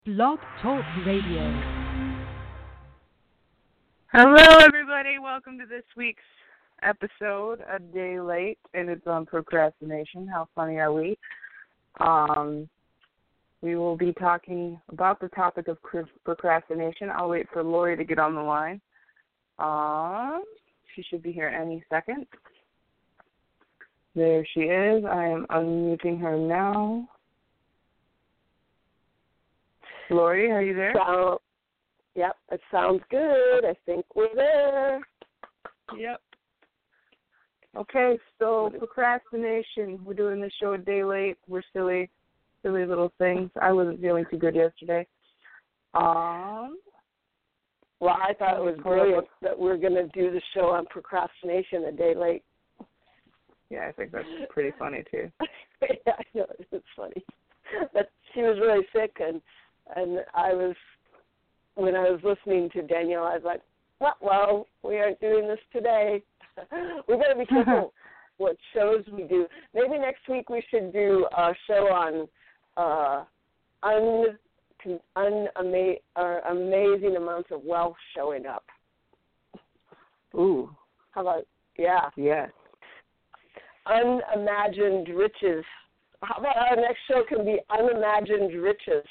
Blog Talk Radio. Hello, everybody. Welcome to this week's episode, A Day Late, and it's on procrastination. How funny are we? We will be talking about the topic of procrastination. I'll wait for Lori to get on the line. She should be here any second. There she is. I am unmuting her now. Lori, are you there? Yep, it sounds good. I think we're there. Yep. Okay, so procrastination. We're doing this show a day late. We're silly little things. I wasn't feeling too good yesterday. Well, I thought it was brilliant that we're going to do the show on procrastination a day late. Yeah, I think that's pretty funny, too. Yeah, I know, it's funny. But she was really sick, and when I was listening to Danielle, I was like, well, we aren't doing this today. We better be careful what shows we do. Maybe next week we should do a show on amazing amounts of wealth showing up. Ooh. How about, yeah. Yes. Unimagined riches. How about our next show can be unimagined riches?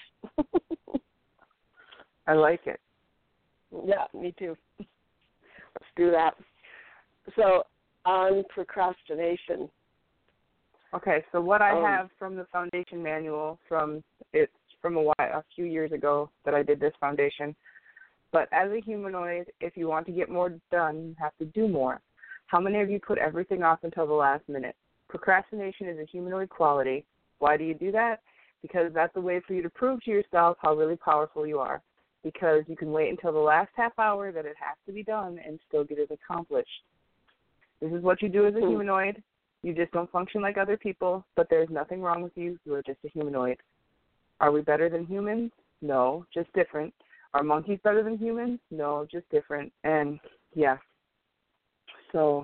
I like it. Yeah, me too. Let's do that. So, on procrastination. Okay, so what I have from the foundation manual from a few years ago that I did this foundation. But as a humanoid, if you want to get more done, you have to do more. How many of you put everything off until the last minute? Procrastination is a humanoid quality. Why do you do that? Because that's a way for you to prove to yourself how really powerful you are. Because you can wait until the last half hour that it has to be done and still get it accomplished. This is what you do as a humanoid. You just don't function like other people, but there's nothing wrong with you. You are just a humanoid. Are we better than humans? No, just different. Are monkeys better than humans? No, just different. And, yeah. So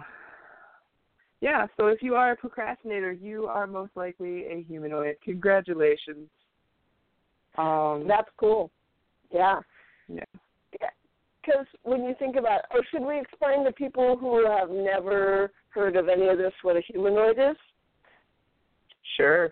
if you are a procrastinator, you are most likely a humanoid. Congratulations. That's cool. Yeah. Yeah. Because when you think about should we explain to people who have never heard of any of this what a humanoid is? Sure.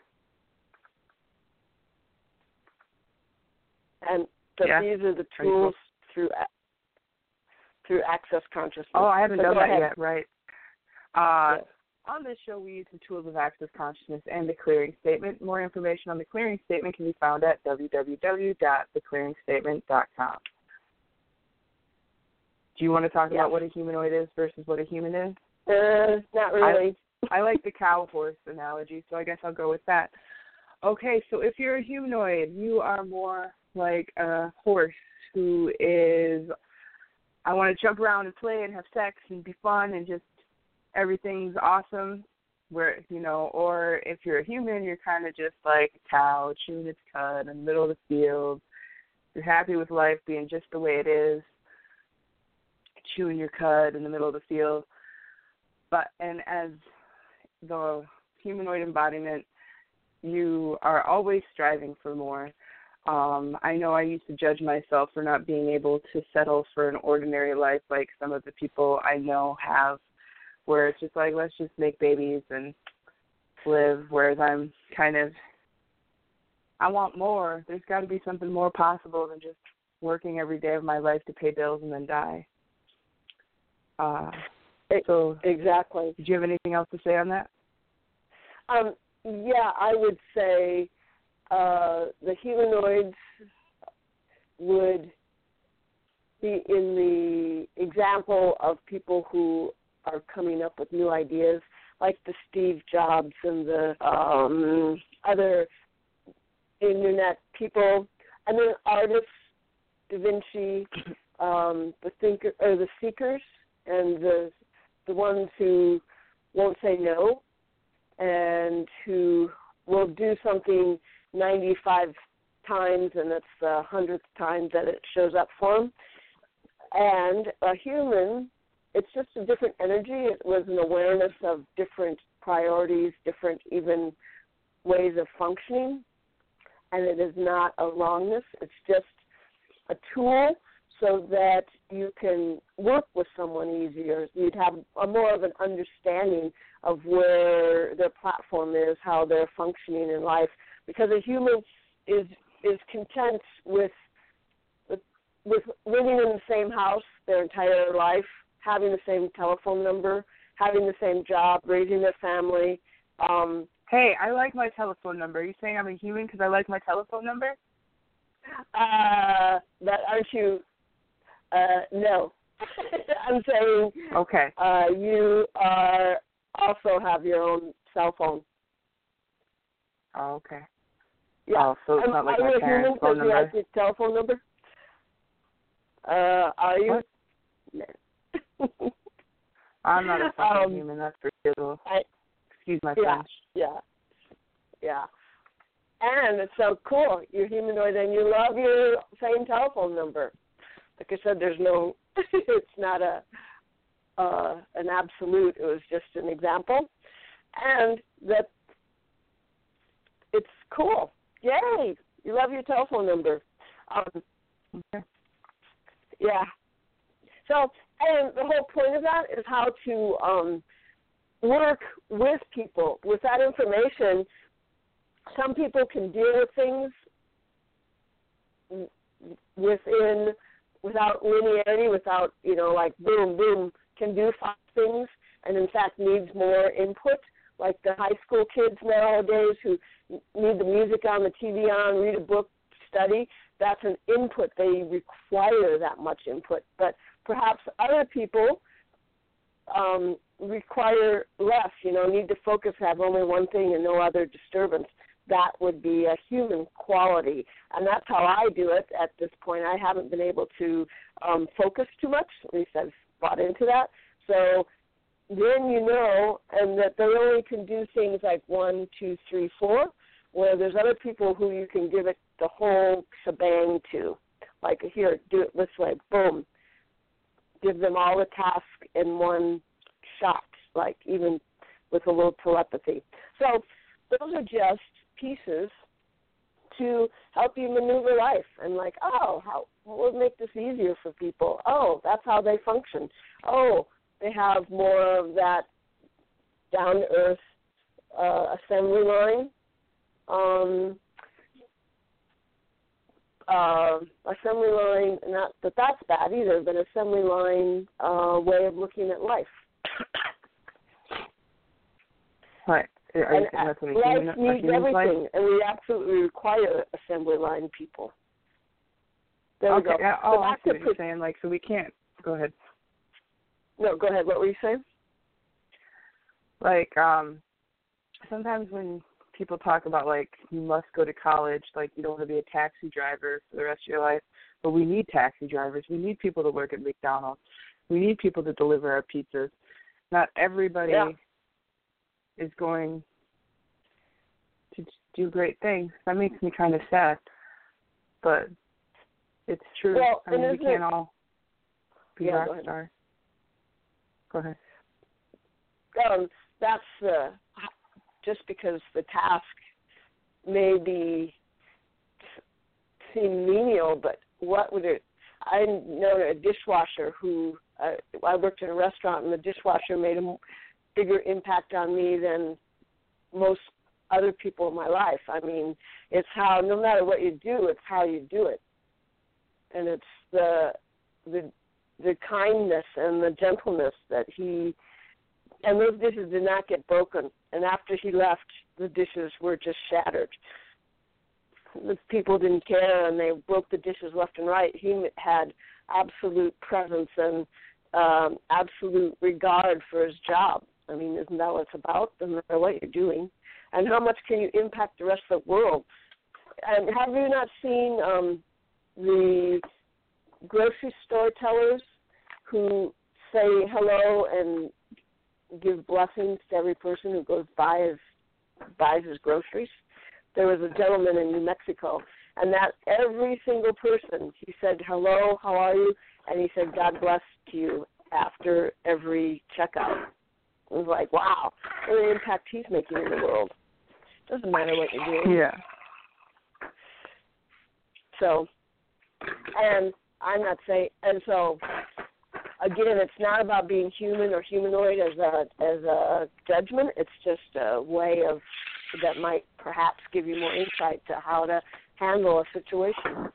And these are the tools through Access Consciousness. Oh, I haven't done that yet, right. Yes. On this show, we use the tools of Access Consciousness and the Clearing Statement. More information on the Clearing Statement can be found at www.theclearingstatement.com. Do you want to talk about what a humanoid is versus what a human is? Not really. I like the cow-horse analogy, so I guess I'll go with that. Okay, so if you're a humanoid, you are more like a horse who is, I want to jump around and play and have sex and be fun and just everything's awesome, or if you're a human, you're kind of just like a cow chewing its cud in the middle of the field. You're happy with life being just the way it is, chewing your cud in the middle of the field. And as the humanoid embodiment, you are always striving for more. I know I used to judge myself for not being able to settle for an ordinary life like some of the people I know have, where it's just like, let's just make babies and live, whereas I'm kind of, I want more. There's got to be something more possible than just working every day of my life to pay bills and then die. So exactly. Did you have anything else to say on that? Yeah, I would say the humanoids would be in the example of people who are coming up with new ideas, like the Steve Jobs and the other internet people. I mean, artists, Da Vinci, the seekers, and the ones who won't say no, and who will do something 95 times, and it's the 100th time that it shows up for them. And a human, it's just a different energy. It was an awareness of different priorities, different even ways of functioning. and it is not a wrongness. It's just a tool so that you can work with someone easier. You'd have more of an understanding of where their platform is, how they're functioning in life, because a human is content with living in the same house their entire life, having the same telephone number, having the same job, raising their family. Hey, I like my telephone number. Are you saying I'm a human because I like my telephone number? But aren't you? No. I'm saying okay. You are also have your own cell phone. Oh, okay. Yeah. Oh, so it's not like my parents' phone number? Are you a human because you have your telephone number? Are you? What? I'm not a fucking human, that's for sure. Excuse my French. Yeah. And it's so cool. You're humanoid and you love your same telephone number. Like I said, there's no, it's not an absolute. It was just an example. And that it's cool. Yay! You love your telephone number. Okay. Yeah. So, and the whole point of that is how to work with people. With that information, some people can deal with things without linearity, without, like boom, boom, can do 5 things, and in fact needs more input, like the high school kids nowadays who need the music on, the TV on, read a book, study. That's an input. They require that much input. But perhaps other people require less, need to focus, have only one thing and no other disturbance. That would be a human quality. And that's how I do it at this point. I haven't been able to focus too much. At least I've bought into that. So then and that they only can do things like 1, 2, 3, 4, where there's other people who you can give it the whole shebang to. Like, here, do it this way, boom. Give them all the task in one shot, like even with a little telepathy. So those are just pieces to help you maneuver life. And like, what would make this easier for people? Oh, that's how they function. Oh, they have more of that down-to-earth assembly line. Assembly line, not that that's bad either, but assembly line way of looking at life. Right. And life needs everything, and we absolutely require assembly line people. There we go. Yeah, so I see what you're saying. Like, so we can't. Go ahead. No, go ahead. What were you saying? Like, sometimes when people talk about, like, you must go to college, like, you don't want to be a taxi driver for the rest of your life. But we need taxi drivers. We need people to work at McDonald's. We need people to deliver our pizzas. Not everybody is going to do great things. That makes me kind of sad. But it's true. Well, I mean, we can't all be rock go stars. Go ahead. That's just because the task may seem menial, but what would it? I know a dishwasher who I worked in a restaurant, and the dishwasher made a bigger impact on me than most other people in my life. I mean, it's how, no matter what you do, it's how you do it, and it's the kindness and the gentleness that he. And those dishes did not get broken. And after he left, the dishes were just shattered. The people didn't care, and they broke the dishes left and right. He had absolute presence and absolute regard for his job. I mean, isn't that what it's about? Doesn't matter what you're doing. And how much can you impact the rest of the world? And have you not seen the grocery store tellers who say hello and give blessings to every person who goes buys his groceries? There was a gentleman in New Mexico, and that every single person, he said, hello, how are you? And he said, God bless to you after every checkout. It was like, wow, what an impact he's making in the world. Doesn't matter what you're doing. Yeah. So, and I'm not saying, and so, again, it's not about being human or humanoid as a judgment. It's just a way of that might perhaps give you more insight to how to handle a situation.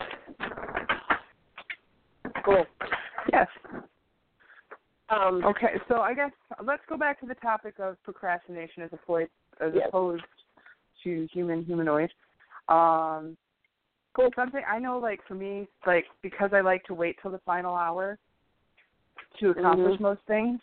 Cool. Yes. Um, Okay, so I guess let's go back to the topic of procrastination as opposed to humanoid. Cool. Something I know, like for me, like because I like to wait till the final hour to accomplish most things.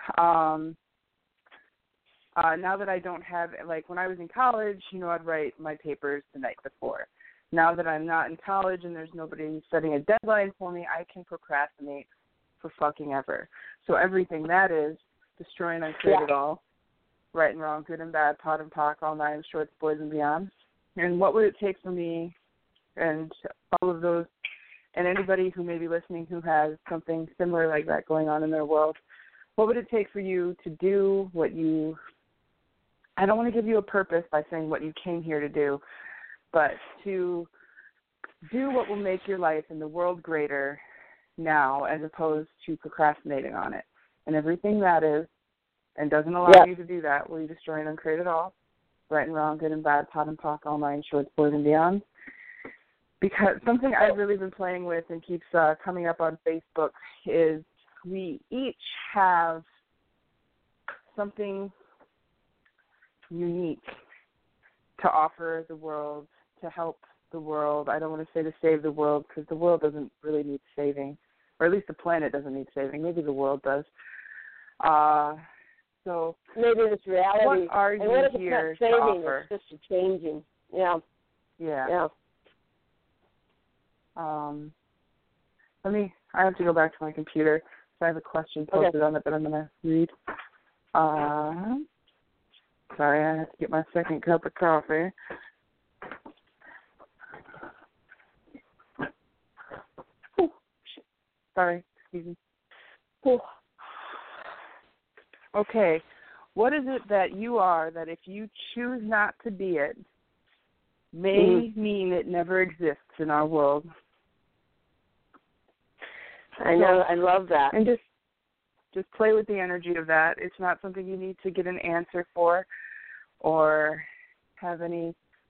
Now that I don't have, like when I was in college, I'd write my papers the night before. Now that I'm not in college and there's nobody setting a deadline for me, I can procrastinate for fucking ever. So everything that is, destroy and uncreate it all, right and wrong, good and bad, pot and pock, all nine shorts, boys and beyond. And what would it take for me and all of those, and anybody who may be listening who has something similar like that going on in their world, what would it take for you to do what you, I don't want to give you a purpose by saying what you came here to do, but to do what will make your life and the world greater now as opposed to procrastinating on it. And everything that is and doesn't allow you to do that, will you destroy and uncreate it all? Right and wrong, good and bad, pot and pock, all nine shorts, boys and beyond. Because something I've really been playing with and keeps coming up on Facebook is we each have something unique to offer the world, to help the world. I don't want to say to save the world because the world doesn't really need saving, or at least the planet doesn't need saving. Maybe the world does. So maybe it's reality. What are you and what if here it's not saving, to offer? It's just a changing. Yeah. I have to go back to my computer. So I have a question posted on it that I'm going to read. Sorry, I have to get my second cup of coffee. Ooh, shit. Sorry, excuse me. Ooh. Okay, what is it that you are that if you choose not to be it, may mean it never exists in our world? I know, I love that. And just play with the energy of that. It's not something you need to get an answer for or have any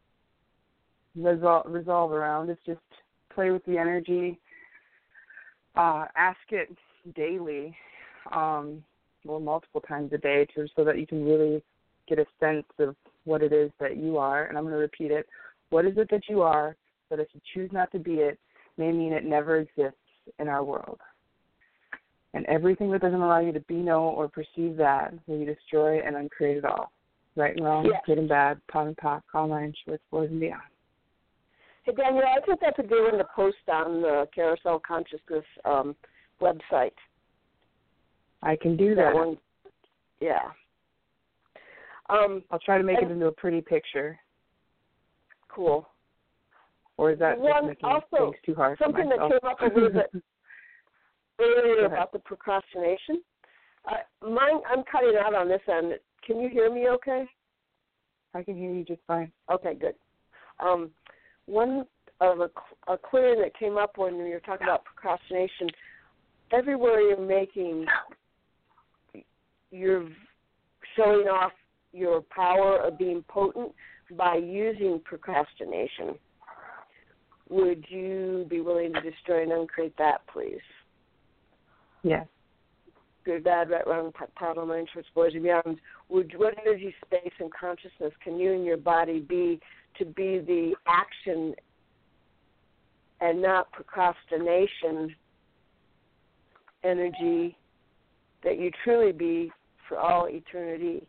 resolve around. It's just play with the energy. Ask it daily, multiple times a day, so that you can really get a sense of what it is that you are. And I'm going to repeat it. What is it that you are that if you choose not to be it may mean it never exists in our world? And everything that doesn't allow you to be, know, or perceive that, will you destroy and uncreate it all? Right and wrong, good and bad, pot and pock, all nine shorts, boys and beyond. Hey, Daniel, I think that's a good one to post on the Carousel Consciousness website. I can do that. One. Yeah. I'll try to make it into a pretty picture. Cool. Or is that just making things too hard for myself? Something that came up a little bit earlier about the procrastination. I'm cutting out on this end. Can you hear me okay? I can hear you just fine. Okay, good. One of a clearing that came up when we were talking about procrastination, everywhere you're showing off your power of being potent by using procrastination. Would you be willing to destroy and uncreate that, please? Yes. Good, bad, right, wrong, pot, all nine shorts, boys and beyond. What energy, space, and consciousness can you and your body be to be the action and not procrastination energy that you truly be for all eternity?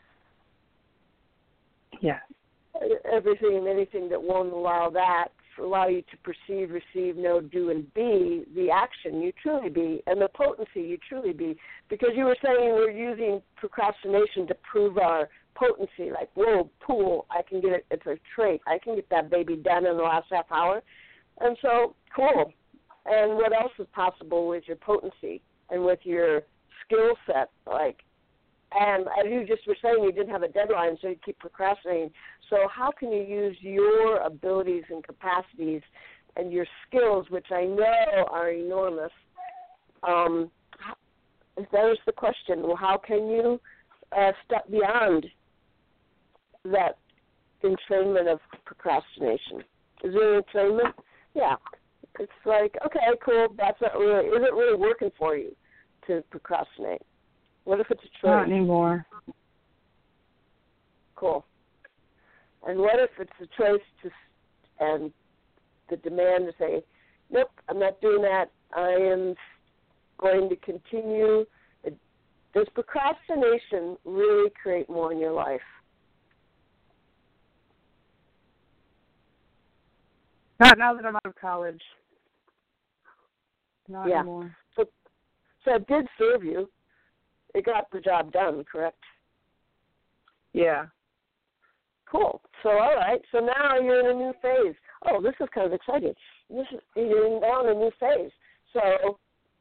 Yes. Everything and anything that won't allow you to perceive, receive, know, do, and be the action you truly be and the potency you truly be. Because you were saying we're using procrastination to prove our potency, like, whoa, pool, I can get it, it's a trait. I can get that baby done in the last half hour. And so, cool. And what else is possible with your potency and with your skill set? And as you just were saying, you didn't have a deadline, so you keep procrastinating. So how can you use your abilities and capacities and your skills, which I know are enormous, that is the question. Well, how can you step beyond that entrainment of procrastination? Is there an entrainment? Yeah. It's like, okay, cool, that's not really, is it really working for you to procrastinate? What if it's a choice? Not anymore. Cool. And what if it's a choice and the demand to say, nope, I'm not doing that. I am going to continue. Does procrastination really create more in your life? Not now that I'm out of college. Not anymore. So it did serve you. It got the job done, correct? Yeah. Cool. So, all right. So now you're in a new phase. Oh, this is kind of exciting. You're now in a new phase. So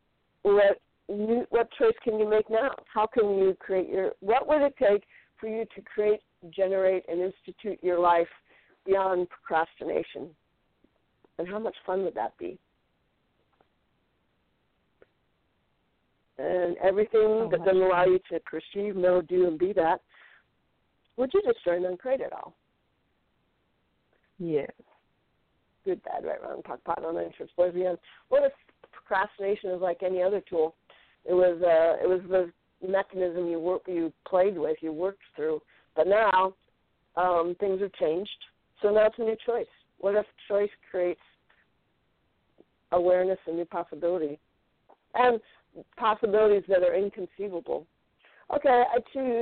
what choice can you make now? How can you create what would it take for you to create, generate, and institute your life beyond procrastination? And how much fun would that be? And everything that doesn't allow you to perceive, know, do, and be that, would you destroy and uncreate it all? Yes. Good, bad, right, wrong, talk, pot, on interest, boys, beyond. What if procrastination is like any other tool? It was the mechanism you played with, you worked through, but now things have changed. So now it's a new choice. What if choice creates awareness and new possibility, and possibilities that are inconceivable? Okay, I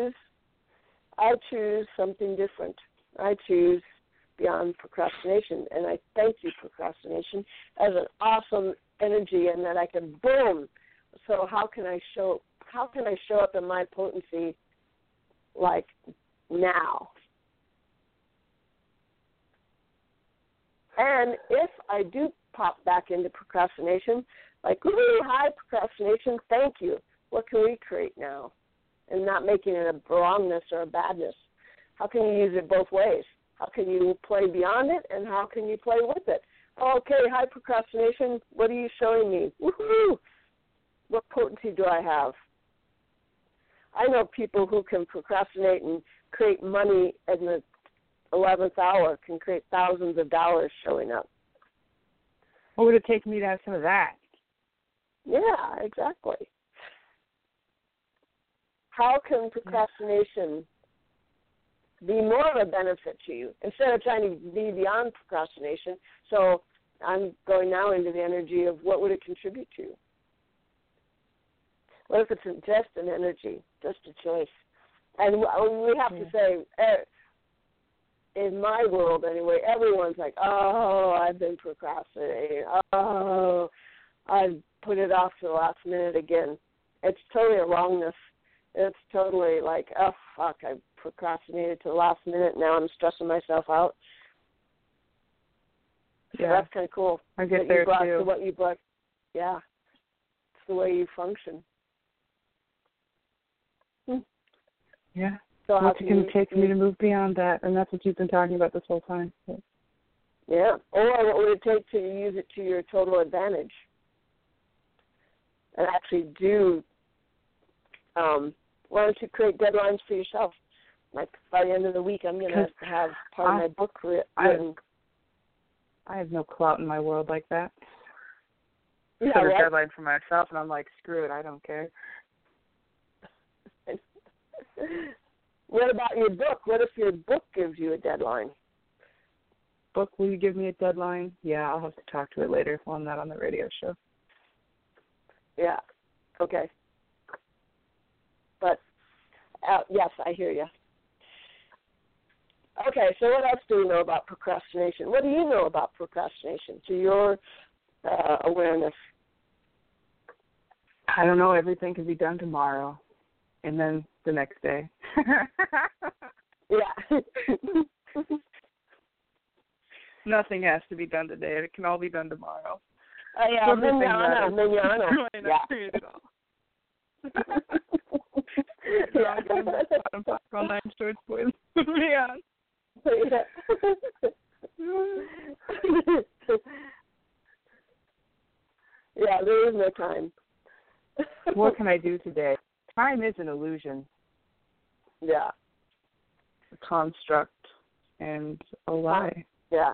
choose something different. I choose beyond procrastination, and I thank you, procrastination, as an awesome energy, and that I can boom. So how can I show up in my potency, like now? And if I do pop back into procrastination, like, ooh, hi, procrastination, thank you. What can we create now? And not making it a wrongness or a badness. How can you use it both ways? How can you play beyond it, and how can you play with it? Okay, hi, procrastination, what are you showing me? Woohoo! What potency do I have? I know people who can procrastinate and create money in the 11th hour, can create thousands of dollars showing up. What would it take me to have some of that? Yeah, exactly. How can procrastination be more of a benefit to you instead of trying to be beyond procrastination? So I'm going now into the energy of what would it contribute to? What if it's just an energy, just a choice? And we have to say, in my world anyway, everyone's like, oh, I've been procrastinating. Oh, I've put it off to the last minute again. It's totally a wrongness. It's totally like, oh, fuck, I procrastinated to the last minute. Now I'm stressing myself out. So that's kind of cool. I get there, too. To what you brought. Yeah. It's the way you function. Yeah. So what's it going to take for me to move beyond that? And that's what you've been talking about this whole time. Yeah. Or what would it take to use it to your total advantage? And actually do, why don't you create deadlines for yourself? Like by the end of the week, I'm going to have part of my book written. I have no clout in my world like that. Yeah, set a deadline for myself, and I'm like, screw it, I don't care. What about your book? What if your book gives you a deadline? Book, will you give me a deadline? Yeah, I'll have to talk to it later while I'm not on the radio show. Yeah, okay. But, yes, I hear you. Okay, so what else do you know about procrastination? What do you know about procrastination to your awareness? I don't know. Everything can be done tomorrow, and then the next day. Yeah. Nothing has to be done today. It can all be done tomorrow. Oh, yeah, manana. Yeah. All 9 shorts, boys. Yeah. Yeah, there is no time. What can I do today? Time is an illusion, Yeah. a construct, and a lie. Yeah.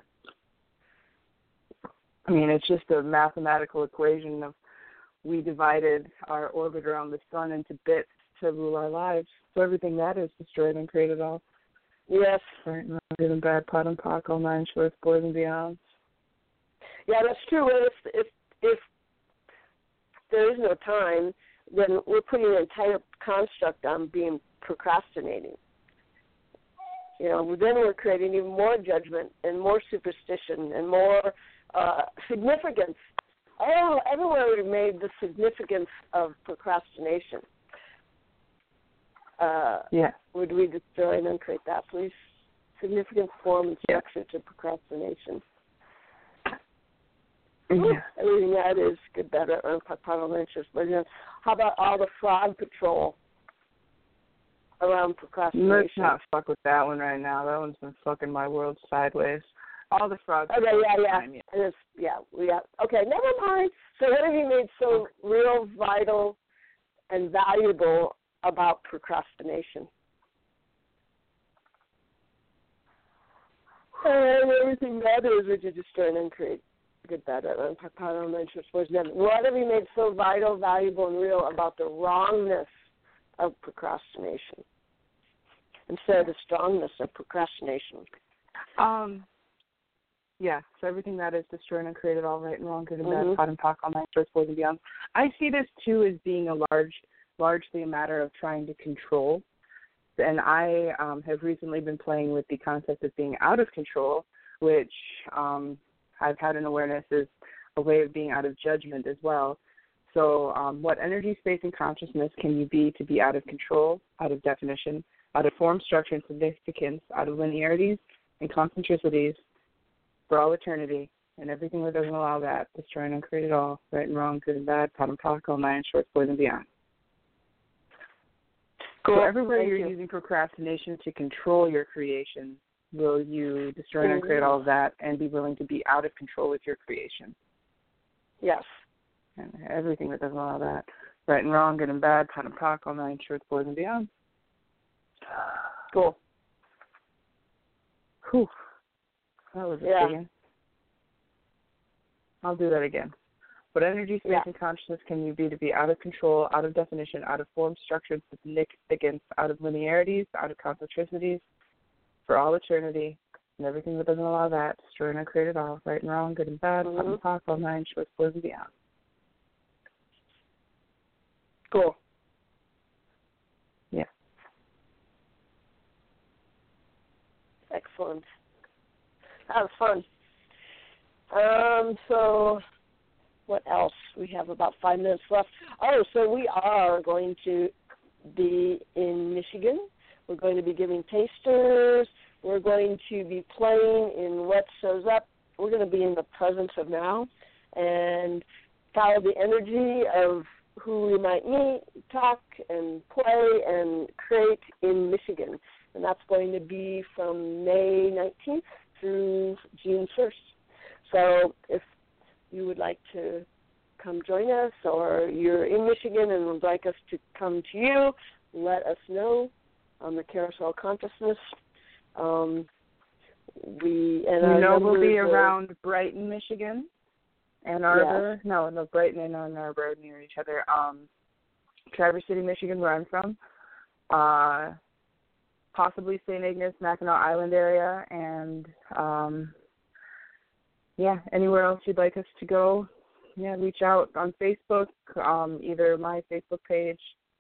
I mean, it's just a mathematical equation of we divided our orbit around the sun into bits to rule our lives. So everything that is destroyed and created all. Yes. Right, good and bad, pot and pock, all nine shorts, boys and beyond. Yeah, that's true. If there is no time, then we're putting an entire construct on being procrastinating. You know, then we're creating even more judgment and more superstition and more significance. Oh, everywhere we've made the significance of procrastination. Yeah. Would we destroy and uncreate that, please? Significant form and structure to procrastination. Yeah. Everything that is good, better, unparliamentary. But how about all the fraud patrol around procrastination? Let's not fuck with that one right now. That one's been fucking my world sideways. All the fraud. Okay, Okay, never mind. So what have you made so real, vital, and valuable about procrastination? And everything that is, would you destroy and uncreate? Good, better, unparliamentary. What have you made so vital, valuable, and real about the wrongness of procrastination instead of the strongness of procrastination? Yeah, so everything that is destroyed and created, all right and wrong, good and bad, pot and pock, all nine shorts, boys and beyond. I see this, too, as being largely a matter of trying to control. And I have recently been playing with the concept of being out of control, which I've had an awareness is a way of being out of judgment as well. So what energy, space, and consciousness can you be to be out of control, out of definition, out of form, structure, and significance, out of linearities and concentricities for all eternity, and everything that doesn't allow that, destroy and uncreate it all, right and wrong, good and bad, pot and pock, all nine shorts, boys and beyond. Cool. So everywhere Thank you're you. using procrastination to control your creation, will you destroy and uncreate all of that and be willing to be out of control with your creation? Yes. And everything that doesn't allow that, right and wrong, good and bad, pot and pock, all nine shorts, boys and beyond. Cool. Whew. That was a big one. I'll do that again. What energy, space, and consciousness can you be to be out of control, out of definition, out of form, structure, and significance, out of linearities, out of concentricities, for all eternity, and everything that doesn't allow that, destroy and uncreate it all, right and wrong, good and bad, pot and pock, all nine shorts, boys and beyond. Cool. Yeah. Excellent. That was fun. So what else? We have about 5 minutes left. Oh, so we are going to be in Michigan. We're going to be giving tasters. We're going to be playing in What Shows Up. We're going to be in the presence of now and follow the energy of who we might meet, talk, and play and create in Michigan. And that's going to be from May 19th through June 1st. So if you would like to come join us or you're in Michigan and would like us to come to you, let us know on the Carousel Consciousness. We'll be around Brighton, Michigan, Ann Arbor. Yes. No, Brighton and Ann Arbor are near each other. Traverse City, Michigan, where I'm from. Possibly St. Ignace, Mackinac Island area, and anywhere else you'd like us to go, reach out on Facebook, either my Facebook page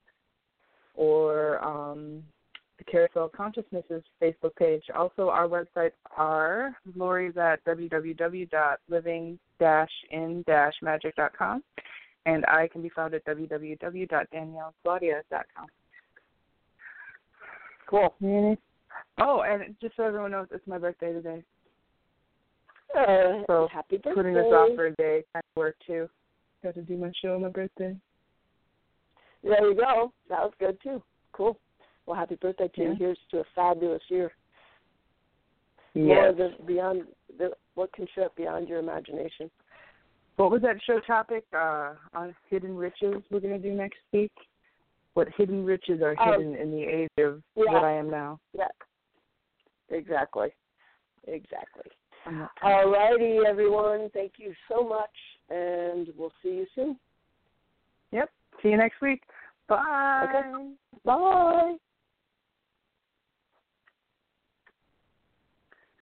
or the Carousel Consciousness's Facebook page. Also, our websites are Lori's at www.living-in-magic.com, and I can be found at www.danielleclaudia.com. Cool. Oh, and just so everyone knows, it's my birthday today. So happy birthday. Putting this off for a day kind of work too. Got to do my show on my birthday. There you go. That was good too. Cool. Well, happy birthday to you. Here's to a fabulous year. Yes. What can show up beyond your imagination. What was that show topic on hidden riches we're going to do next week? What hidden riches are hidden in the age of what I am now? Yeah, exactly. All righty, everyone. Thank you so much, and we'll see you soon. Yep. See you next week. Bye. Okay. Bye.